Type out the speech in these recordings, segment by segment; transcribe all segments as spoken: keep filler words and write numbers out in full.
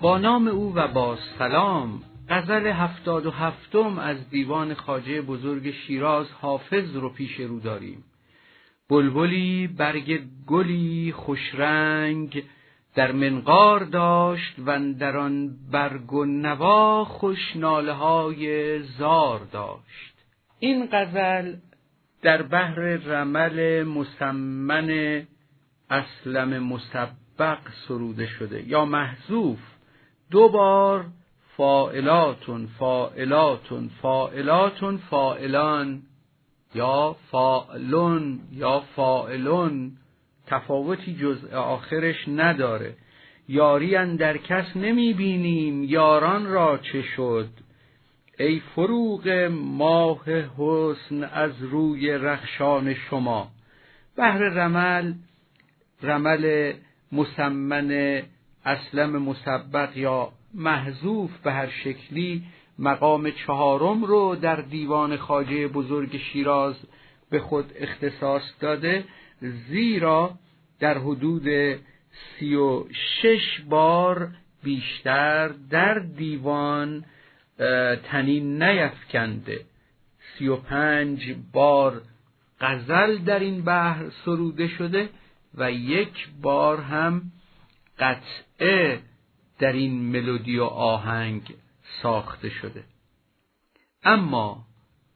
با نام او و با سلام. غزل هفتاد و هفتم از دیوان خواجه بزرگ شیراز حافظ رو پیش رو داریم. بلبلی برگ گلی خوش رنگ، در منقار داشت و اندر آن برگ و نوا خوش ناله های زار داشت. این غزل در بحر رمل مسمن اسلم مسبق سروده شده یا محذوف. دو بار فاعلاتون فاعلاتون فاعلاتون فاعلان یا فاعلون یا فاعلون، تفاوتی جز آخرش نداره. یاری اندر کس نمی بینیم، یاران را چه شد؟ ای فروغ ماه حسن از روی رخشان شما. بحر رمل، رمل مسمن اسلم مسبق یا محذوف به هر شکلی، مقام چهارم رو در دیوان خواجه بزرگ شیراز به خود اختصاص داده، زیرا در حدود سی و شش بار بیشتر در دیوان تنین نیفکنده. سی و پنج بار غزل در این بحر سروده شده و یک بار هم قطعه در این ملودی و آهنگ ساخته شده. اما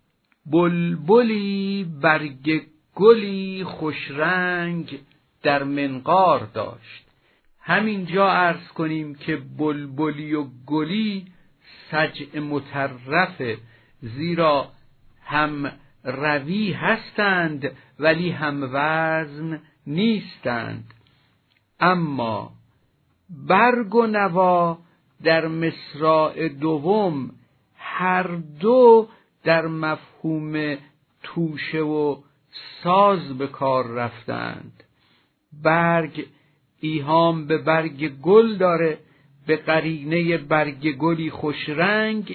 بلبلی برگ گلی خوش رنگ در منقار داشت. همینجا عرض کنیم که بلبلی و گلی سجع مطرفه، زیرا هم روی هستند ولی هم وزن نیستند. اما برگ و نوا در مصرع دوم هر دو در مفهوم توشه و ساز به کار رفتند. برگ ایهام به برگ گل داره، به قرینه برگ گلی خوش رنگ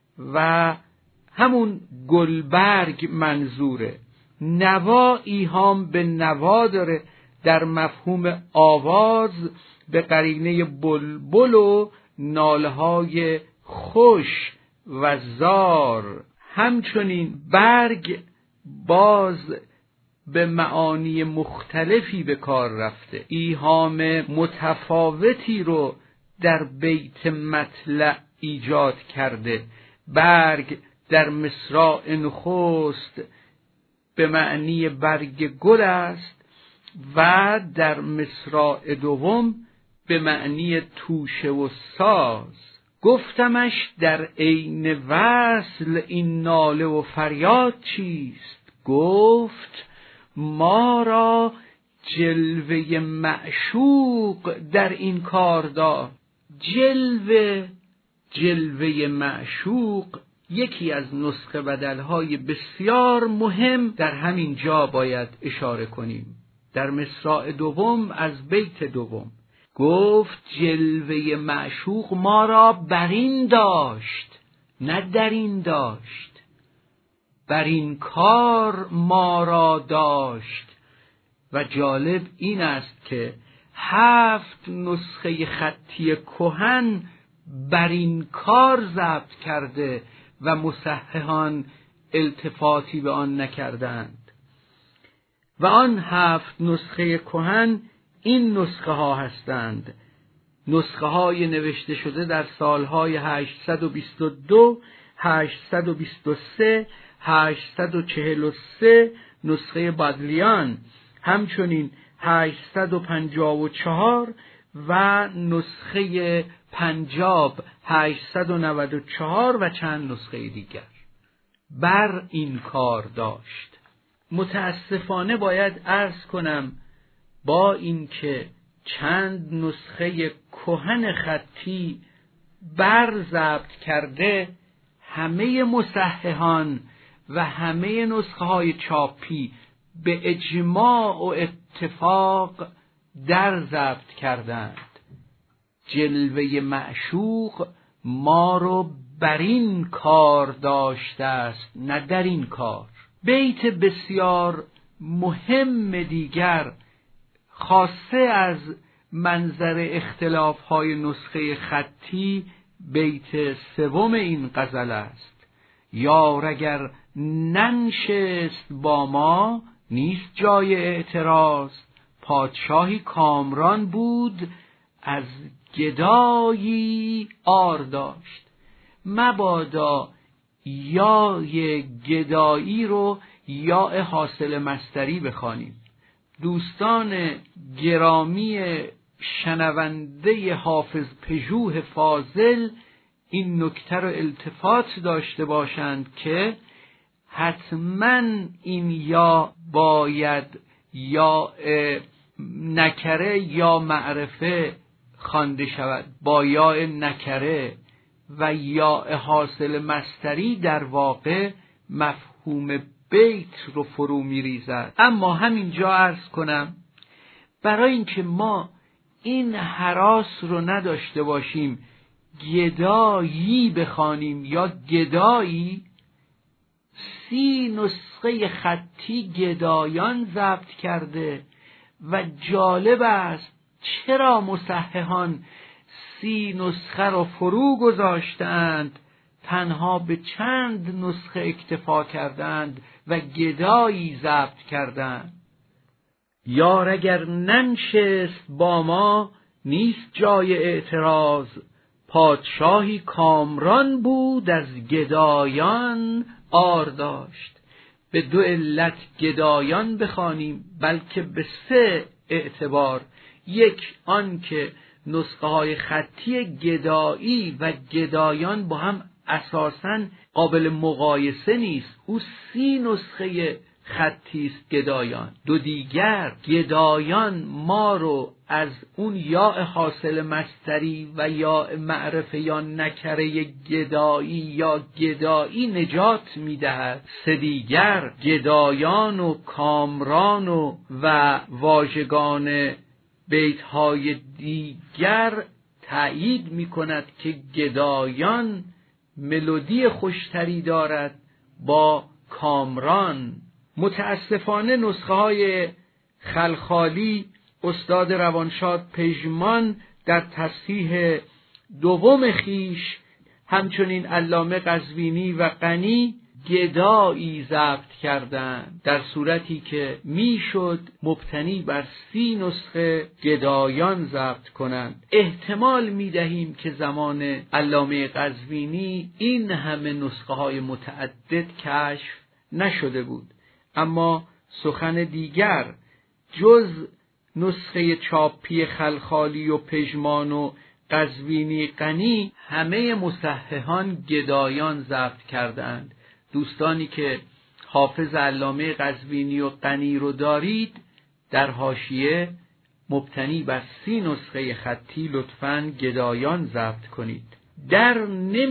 و همون گلبرگ منظوره. نوا ایهام به نوا داره، در مفهوم آواز به قرینه بلبل و نالهای خوش و زار. همچنین برگ باز به معانی مختلفی به کار رفته، ایهام متفاوتی رو در بیت مطلع ایجاد کرده. برگ در مصرع نخست به معنی برگ گل است و در مصرع دوم به معنی توشه و ساز. گفتمش در عین وصل این ناله و فریاد چیست؟ گفت ما را جلوه معشوق در این کار داد. جلوه جلوه معشوق یکی از نسخه بدلهای بسیار مهم در همین جا باید اشاره کنیم. در مصرع دوم از بیت دوم گفت جلوه معشوق ما را برین داشت، نه در این داشت. بر این کار ما را داشت. و جالب این است که هفت نسخه خطی کهن بر این کار ضبط کرده و مصححان التفاتی به آن نکردند. و آن هفت نسخه کهن این نسخه ها هستند: نسخه های نوشته شده در سالهای هشتصد و بیست و دو، هشتصد و بیست و سه، هشتصد و چهل و سه نسخه بادلیان، همچنین هشتصد و پنجاه و چهار و نسخه پنجاب هشتصد و نود و چهار و چند نسخه دیگر. بر این کار داشت. متاسفانه باید عرض کنم با اینکه چند نسخه کهن خطی بر ضبط کرده، همه مصححان و همه نسخه های چاپی به اجماع و اتفاق در ضبط کردند. جلوه معشوق ما رو بر این کار داشته است، نه در این کار. بیت بسیار مهم دیگر خاصه از منظر اختلاف‌های نسخه خطی بیت سوم این غزل است: یار اگر ننشست با ما نیست جای اعتراض، پادشاهی کامران بود از گدایی عار داشت. مبادا یای گدایی رو یا حاصل مصدری بخوانیم. دوستان گرامی شنونده حافظ پژوه فاضل این نکته رو التفات داشته باشند که حتما این یا باید یا نکره یا معرفه خوانده شود با یا نکره و یا حاصل مصدری در واقع مفهوم بیت رو فرو میریزد. اما همینجا عرض کنم برای اینکه ما این هراس رو نداشته باشیم گدایی بخوانیم یا گدایی، سی نسخه خطی گدایان ضبط کرده و جالب است چرا مصححان سی نسخه را فرو گذاشتند، تنها به چند نسخه اکتفا کردند و گدایی ضبط کردند. یار اگر ننشست با ما نیست جای اعتراض، پادشاهی کامران بود از گدایان عار داشت. به دو علت گدایان بخوانیم، بلکه به سه اعتبار. یک، آن که نسخه های خطی گدایی و گدایان با هم اساساً قابل مقایسه نیست، او سی نسخه خطی است گدایان. دو دیگر، گدایان ما رو از اون یا حاصل مصدری و یا معرفه یا نکره گدایی یا گدایی نجات میدهد. سه دیگر، گدایان و کامران و و واژگان بیت‌های دیگر تأیید می‌کند که گدایان ملودی خوشتری دارد با کامران. متاسفانه نسخه های خلخالی استاد روانشاد پژمان در تصحیح دوم خیش، همچنین علامه قزوینی و غنی گدایی ضبط کردند، در صورتی که میشد مبتنی بر سی نسخه گدایان ضبط کنند. احتمال میدهیم که زمان علامه قزوینی این همه نسخه های متعدد کشف نشده بود. اما سخن دیگر جز نسخه چاپی خلخالی و پژمان و قزوینی غنی همه مصححان گدایان ضبط کردند. دوستانی که حافظ علامه قزوینی و غنی رو دارید در حاشیه مبتنی بر سی نسخه خطی لطفاً گدایان ضبط کنید. در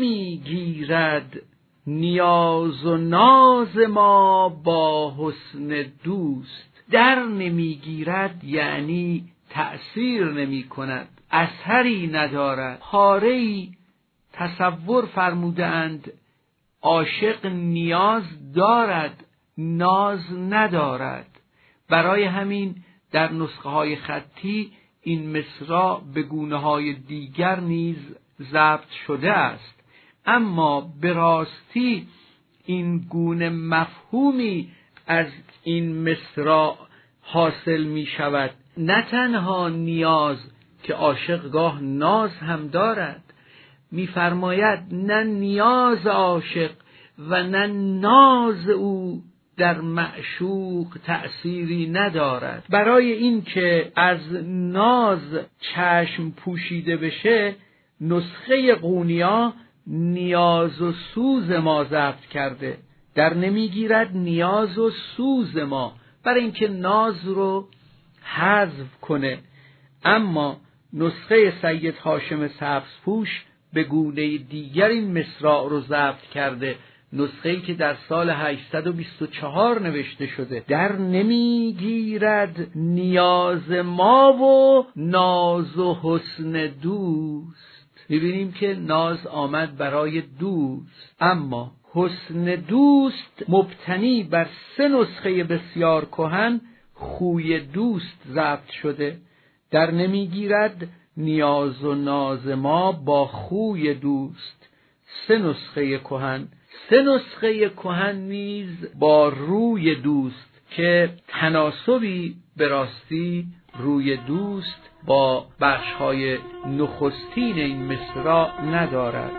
نمیگیرد نیاز و ناز ما با حسن دوست. در نمیگیرد یعنی تأثیر نمی کند، اثری ندارد. پاره‌ای تصور فرمودند عاشق نیاز دارد ناز ندارد. برای همین در نسخه های خطی این مصرع به گونه های دیگر نیز ضبط شده است. اما به راستی این گونه مفهومی از این مصرع حاصل می شود، نه تنها نیاز که عاشق گاه ناز هم دارد. می‌فرماید نه نیاز عاشق و نه ناز او در معشوق تأثیری ندارد. برای این که از ناز چشم پوشیده بشه، نسخه قونیا نیاز و سوز ما ضبط کرده. در نمیگیرد نیاز و سوز ما، برای اینکه ناز رو حذف کنه. اما نسخه سید هاشم سبزپوش به گونه دیگر این مصرع رو ضبط کرده، نسخه‌ای که در سال هشتصد و بیست و چهار نوشته شده. در نمیگیرد نیاز ما و ناز و حسن دوست. می‌بینیم که ناز آمد برای دوست، اما حسن دوست مبتنی بر سه نسخه بسیار کهن خوی دوست ضبط شده. در نمیگیرد نیاز و ناز ما با خوی دوست. سه نسخه کهن سه نسخه کهن نیز با روی دوست که تناسبی به راستی روی دوست با بخش‌های نخستین این مصرع ندارد.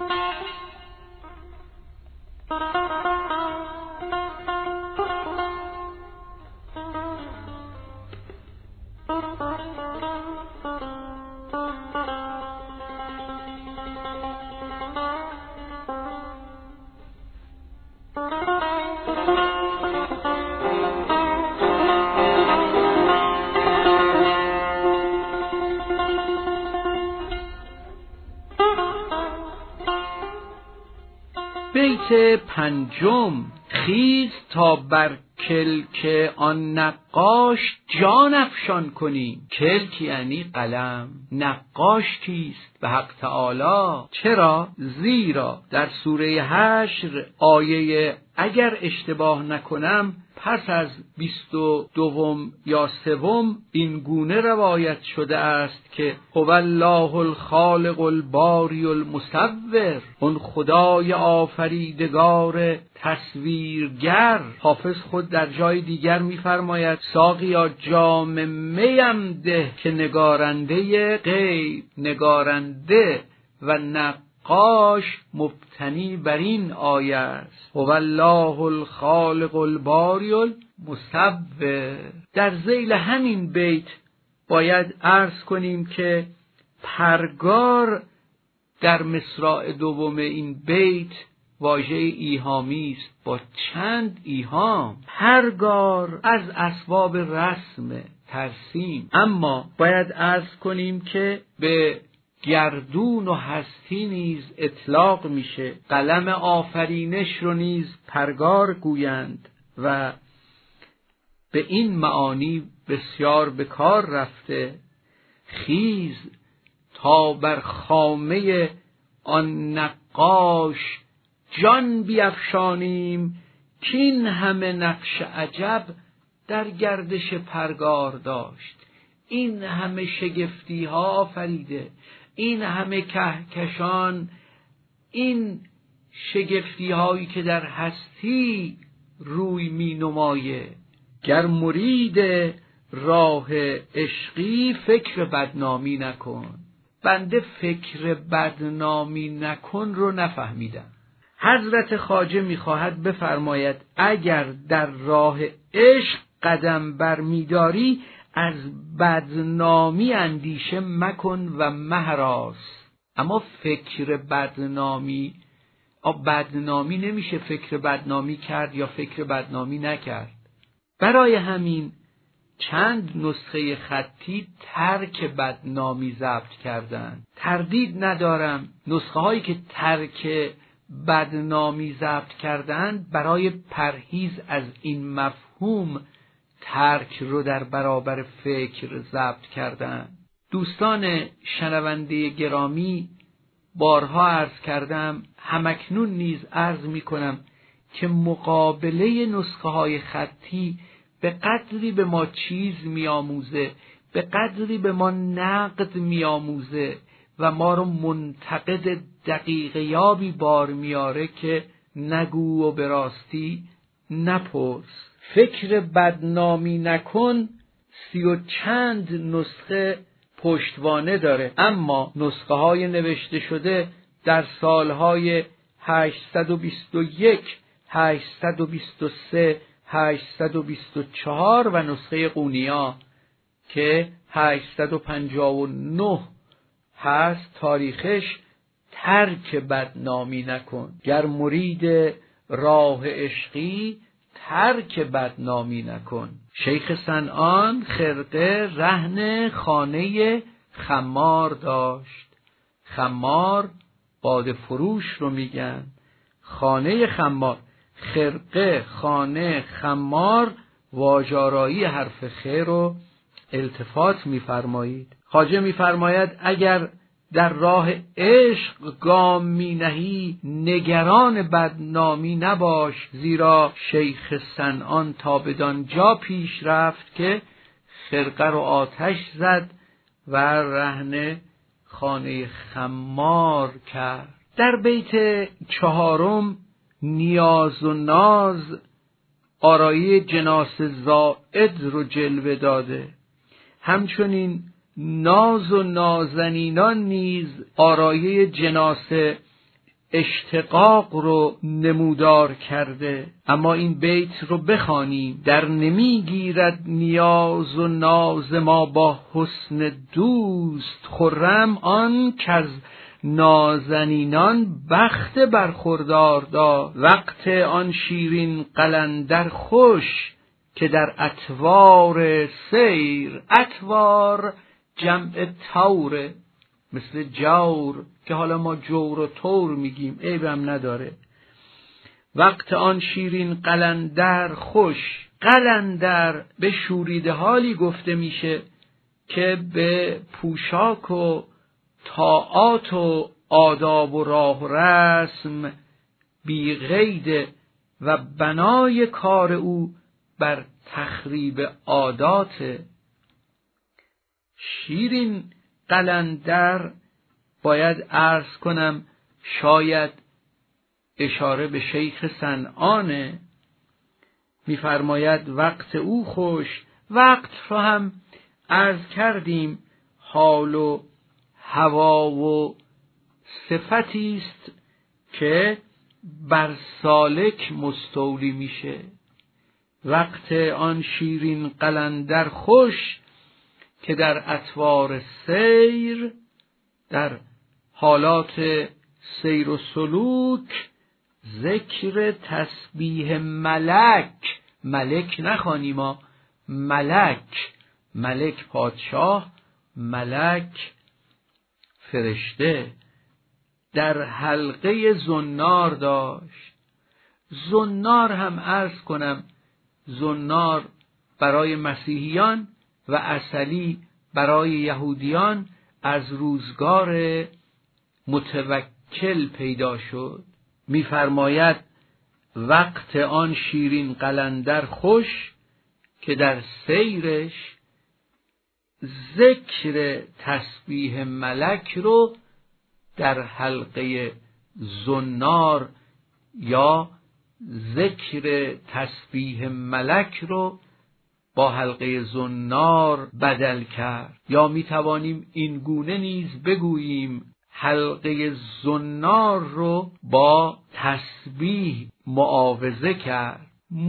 بیت پنجم: خیز تا بر کلک آن نقاش جان افشان کنیم. کلک یعنی قلم، نقاش کیست؟ به حق تعالی. چرا؟ زیرا در سوره حشر آیه اگر اشتباه نکنم پس از بیست و دوم یا سوم این گونه روایت شده است که هو الله الخالق الباری المصور، اون خدای آفریدگار تصویرگر. حافظ خود در جای دیگر می‌فرماید ساقیا جام میم ده که نگارنده غیب، نگارنده و نقاش مبتنی بر این آیه است. هو الله الخالق الباری المصور. در ذیل همین بیت باید عرض کنیم که پرگار در مصرع دوم این بیت واژه ایهامی است با چند ایهام. پرگار از اسباب رسم ترسیم، اما باید عرض کنیم که به گردون و هستی نیز اطلاق میشه. قلم آفرینش رو نیز پرگار گویند و به این معانی بسیار به کار رفته. خیز تا بر خامه آن نقاش جان بیفشانیم، کین همه نقش عجب در گردش پرگار داشت. این همه شگفتی ها آفریده، این همه کهکشان، این شگفتی هایی که در هستی روی می نمایه. گر مرید راه عشقی فکر بدنامی نکن. بنده فکر بدنامی نکن رو نفهمیدم. حضرت خواجه میخواهد بفرماید اگر در راه عشق قدم برمیداری از بدنامی اندیشه مکن و مهراس. اما فکر بدنامی بدنامی نمیشه فکر بدنامی کرد یا فکر بدنامی نکرد. برای همین چند نسخه خطی ترک بدنامی ضبط کردند. تردید ندارم نسخه هایی که ترک بدنامی ضبط کردند برای پرهیز از این مفهوم ترک رو در برابر فکر ضبط کردند. دوستان شنونده گرامی، بارها عرض کردم، همکنون نیز عرض می کنم که مقابله نسخه های خطی به قدری به ما چیز می آموزه، به قدری به ما نقد می آموزه و ما رو منتقد دقیق یابی بار میاره که نگو و به راستی نپرس. فکر بدنامی نکن سی و چند نسخه پشتوانه داره، اما نسخه های نوشته شده در سالهای هشتصد و بیست و یک، هشتصد و بیست و سه، هشتصد و بیست و چهار و نسخه قونیا که هشتصد و پنجاه و نه هست تاریخش ترک بدنامی نکن. گر مرید راه عشقی ترک بدنامی نکن. شیخ صنعان خرقه رهن خانه خمار داشت. خمار باده فروش رو میگن. خانه خمار، خرقه، خانه، خمار واژه‌آرایی حرف خ رو التفات می‌فرمایید. خواجه می‌فرماید اگر در راه عشق گام می نهی نگران بدنامی نباش، زیرا شیخ صنعان تا بدان جا پیش رفت که خرقه رو آتش زد و رهن خانه خمار کرد. در بیت چهارم نیاز و ناز آرایی جناس زائد رو جلوه داده. همچنین ناز و نازنینان نیز آرایه جناس اشتقاق رو نمودار کرده. اما این بیت رو بخوانیم: در نمیگیرد نیاز و ناز ما با حسن دوست، خرم آن کز نازنینان بخت برخوردار داد. وقت آن شیرین قلندر خوش که در اطوار سیر، اطوار جمع توره، مثل جور که حالا ما جور و تور میگیم، عیبم نداره. وقت آن شیرین قلندر خوش، قلندر به شوریده حالی گفته میشه که به پوشاک و طاعات و آداب و راه و رسم بی قید و بنای کار او بر تخریب عادات. شیرین قلندر باید عرض کنم شاید اشاره به شیخ صنعانه. می‌فرماید وقت او خوش. وقت رو هم عرض کردیم حال و هوا و صفتی است که بر سالک مستولی میشه. وقت آن شیرین قلندر خوش که در اطوار سیر، در حالات سیر و سلوک، ذکر تسبیح ملک، ملک نخوانیم ما، ملک، ملک پادشاه، ملک فرشته، در حلقه زنار داشت. زنار هم عرض کنم زنار برای مسیحیان و عسلی برای یهودیان از روزگار متوکل پیدا شد. می‌فرماید وقت آن شیرین قلندر خوش که در سیرش ذکر تسبیح ملک رو در حلقه زنار یا ذکر تسبیح ملک رو با حلقه زنار بدل کرد. یا می توانیم این گونه نیز بگوییم حلقه زنار رو با تسبیح معاوضه کرد.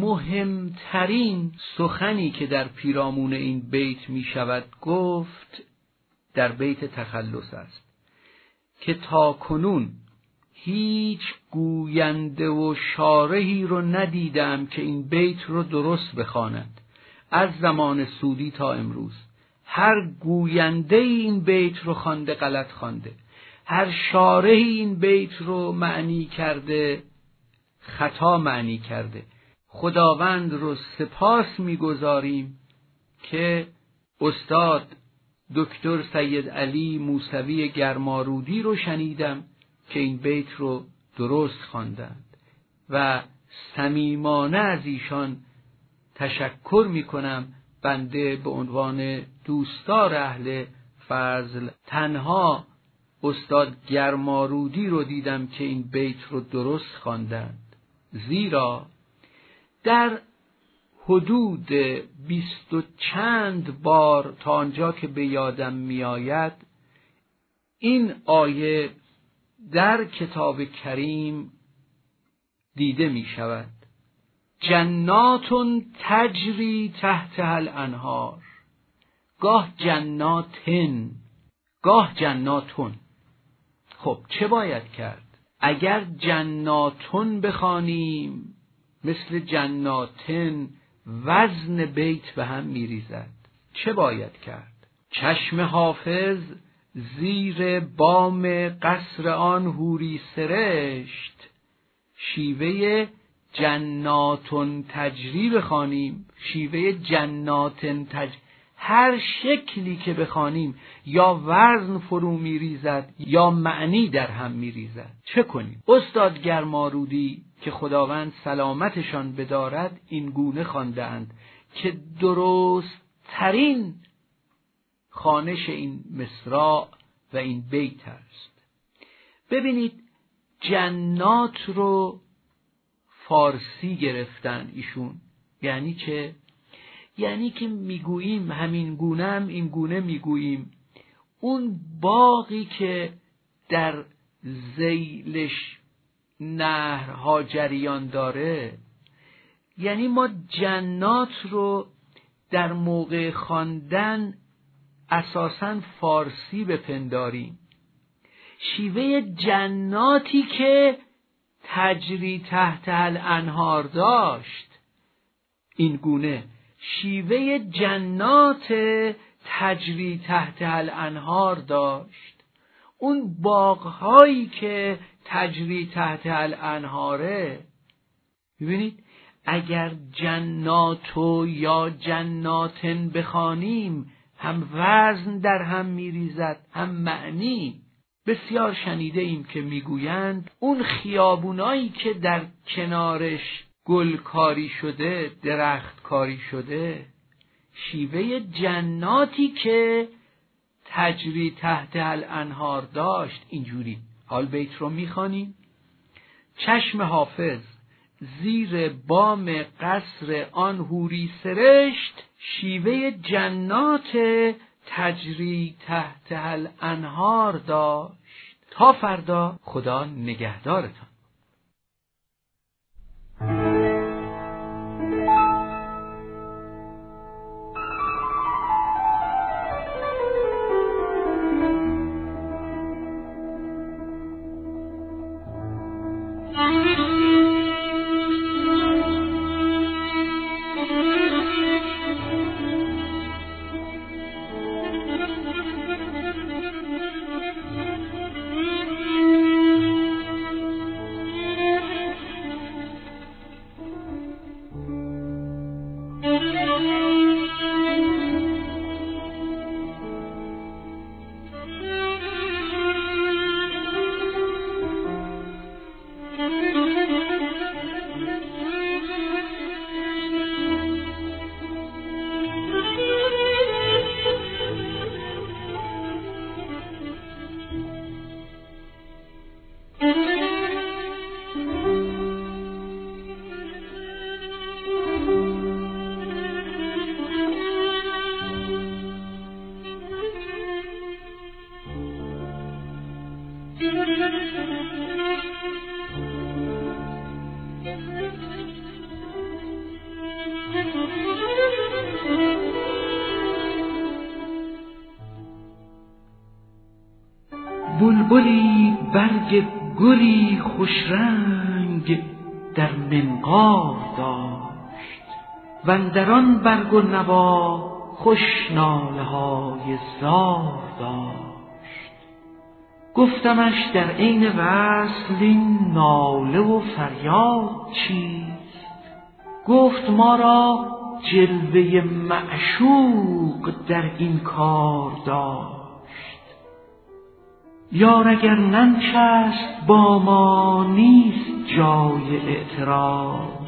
مهمترین سخنی که در پیرامون این بیت می شود گفت در بیت تخلص است که تا کنون هیچ گوینده و شارحی رو ندیدم که این بیت رو درست بخواند. از زمان سودی تا امروز هر گوینده این بیت رو خوانده غلط خوانده، هر شارحی این بیت رو معنی کرده خطا معنی کرده. خداوند رو سپاس می‌گزاریم که استاد دکتر سید علی موسوی گرمارودی رو شنیدم که این بیت رو درست خواندند و صمیمانه از ایشان تشکر میکنم. بنده به عنوان دوستدار اهل فضل تنها استاد گرمارودی رو دیدم که این بیت رو درست خواندند، زیرا در حدود بیست و چند بار تا آنجا که به یادم میآید این آیه در کتاب کریم دیده می شود: جناتون تجری تحتها الانهار. گاه جناتن، گاه جناتون. خب چه باید کرد؟ اگر جناتون بخوانیم مثل جناتن وزن بیت به هم میریزد. چه باید کرد؟ چشم حافظ زیر بام قصر آن حوری سرشت، شیوه جناتون تجری بخوانیم، شیوه جناتن تجری. هر شکلی که بخوانیم یا وزن فرو میریزد یا معنی در هم میریزد. چه کنیم؟ استاد گرمارودی که خداوند سلامتشان بدارد این گونه خواندند که درست ترین خوانش این مصرع و این بیت است. ببینید جنات رو فارسی گرفتن ایشون. یعنی چه؟ یعنی که میگوییم همین گونه هم این گونه میگوییم اون باغی که در ذیلش نهرها جریان داره، یعنی ما جنات رو در موقع خواندن اساساً فارسی بپنداریم. شیوه جناتی که تجری تحت الانهار داشت، این گونه شیوه جنات تجری تحت الانهار داشت. اون باغهایی که تجری تحت الانهاره، ببینید اگر جناتو یا جناتن بخوانیم هم وزن در هم میریزد هم معنی. بسیار شنیده ایم که میگویند اون خیابونایی که در کنارش گل کاری شده، درخت کاری شده، شیوه جناتی که تجری تحت الانهار داشت. اینجوری حال بیت رو میخوانیم: چشم حافظ زیر بام قصر آن حوری سرشت، شیوه جنات تجری تحت الانهار داشت. تا فردا خدا نگهدارتان. بلبلی برگ گلی خوش رنگ در منقار داشت، و اندران برگ و نوا خوش ناله های زار داشت. گفتمش در عین وصل این ناله و فریاد چیست؟ گفت ما را جلوه معشوق در این کار داشت. یار اگر ننشست با ما نیست جای اعتراض،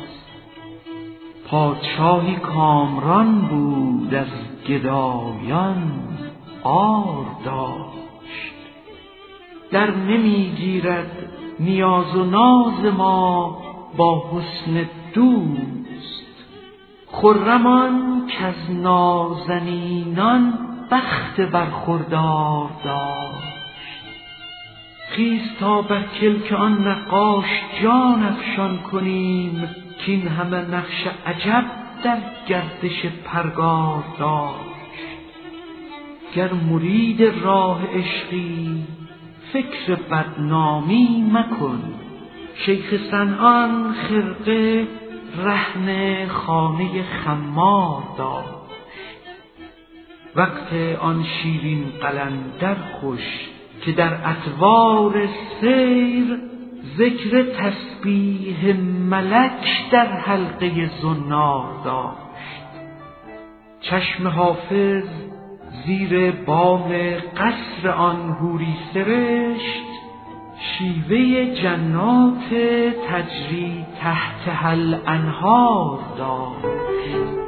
پادشاهی کامران بود از گدایان عار داشت. در نمیگیرد نیاز و ناز ما با حسن دوست، خرمان کز نازنینان بخت برخوردار داشت. خیز تا بر کلک آن نقاش جان افشان کنیم، کین همه نقش عجب در گردش پرگار داشت. گر مرید راه عشقی فکر بدنامی مکن، شیخ صنعان خرقه رهن خانه خمار داشت. وقت آن شیرین قلندر خوش که در اطوار سیر ذکر تسبیح ملک در حلقه زنار داشت. چشم حافظ زیر بام قصر آن حوری سرشت، شیوه جنات تجری تحت الانهار داشت.